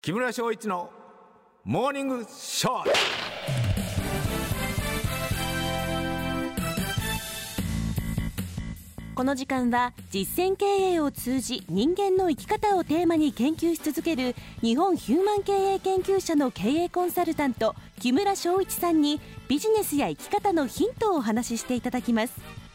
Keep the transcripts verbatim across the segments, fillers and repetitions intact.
木村翔一のモーニングショー。 この時間は実践経営を通じ人間の生き方をテーマに研究し続ける日本ヒューマン経営研究者の経営コンサルタント木村翔一さんにビジネスや生き方のヒントをお話ししていただきます。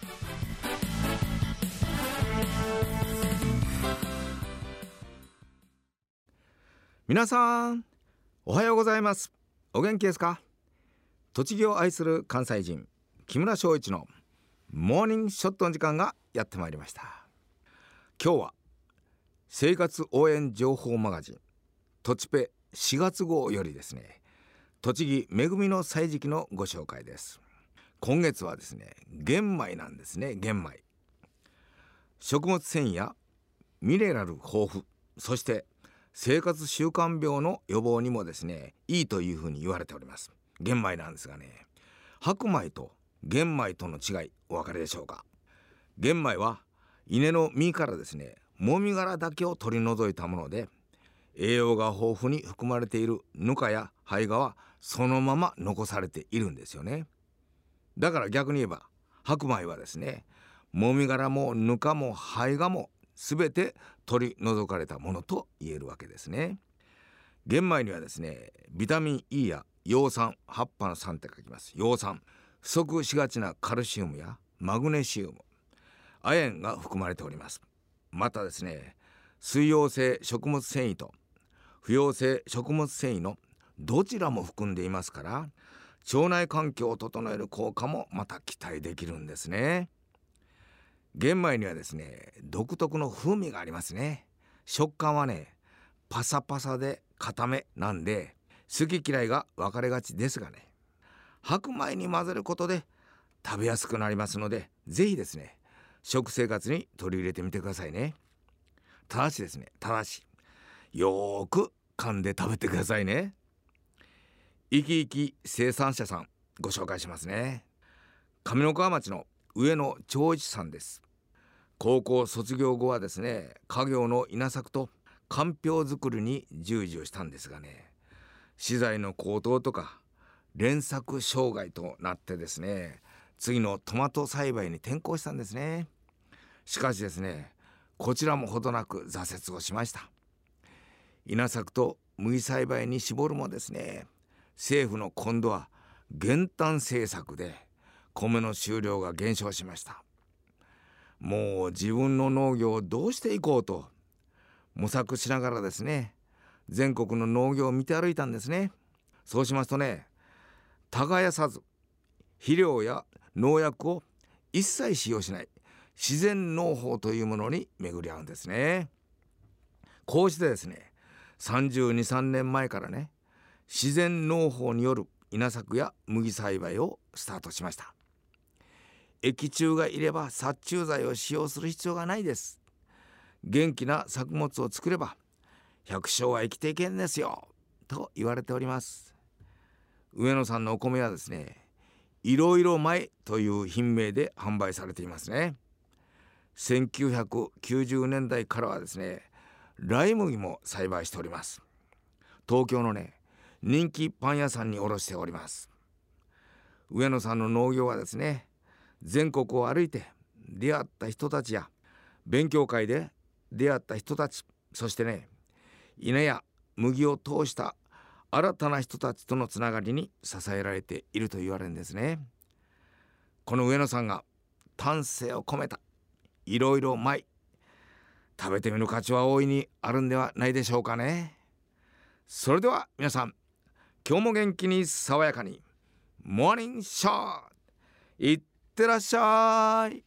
皆さんおはようございます。お元気ですか？栃木を愛する関西人木村翔一のモーニングショットの時間がやってまいりました。今日は生活応援情報マガジンとちペしがつ号よりですね、栃木恵みの歳時記のご紹介です。今月はですね、玄米なんですね。玄米、食物繊維やミネラル豊富、そして生活習慣病の予防にもですねいいというふうに言われております。玄米なんですがね、白米と玄米との違いお分かりでしょうか？玄米は稲の実からですねもみ殻だけを取り除いたもので、栄養が豊富に含まれているぬかや胚芽はそのまま残されているんですよね。だから逆に言えば白米はですね、もみ殻もぬかも胚芽もすべて取り除かれたものと言えるわけですね。玄米にはですね、ビタミン E や葉酸、葉っぱの酸って書きます葉酸、不足しがちなカルシウムやマグネシウム、亜鉛が含まれております。またですね、水溶性食物繊維と不溶性食物繊維のどちらも含んでいますから、腸内環境を整える効果もまた期待できるんですね。玄米にはですね、独特の風味がありますね。食感はね、パサパサで固めなんで好き嫌いが分かれがちですがね、白米に混ぜることで食べやすくなりますので、ぜひですね食生活に取り入れてみてくださいね。ただしですねただしよーく噛んで食べてくださいね。生き生き生産者さんご紹介しますね。上三川町の上野長一さんです。高校卒業後はですね、家業の稲作とかんぴょう作りに従事をしたんですがね、資材の高騰とか連作障害となってですね、次のトマト栽培に転向したんですね。しかしですね、こちらもほどなく挫折をしました。稲作と麦栽培に絞るもですね、政府の今度は減反政策で米の収量が減少しました。もう自分の農業をどうしていこうと模索しながらですね、全国の農業を見て歩いたんですね。そうしますとね、耕さず肥料や農薬を一切使用しない自然農法というものに巡り合うんですね。こうしてですね、さんじゅうに、さんねんまえからね、自然農法による稲作や麦栽培をスタートしました。益虫がいれば殺虫剤を使用する必要がないです。元気な作物を作れば百姓は生きていけんですよと言われております。上野さんのお米はですね、いろいろ米という品名で販売されていますね。せんきゅうひゃくきゅうじゅうねんだいからはですね、ライ麦も栽培しております。東京のね、人気パン屋さんに卸しております。上野さんの農業はですね、全国を歩いて出会った人たちや勉強会で出会った人たち、そしてね、稲や麦を通した新たな人たちとのつながりに支えられていると言われるんですね。この上野さんが丹精を込めたいろいろ米、食べてみる価値は大いにあるんではないでしょうかね。それでは皆さん、今日も元気に爽やかにモーニングショーいってらっしゃい。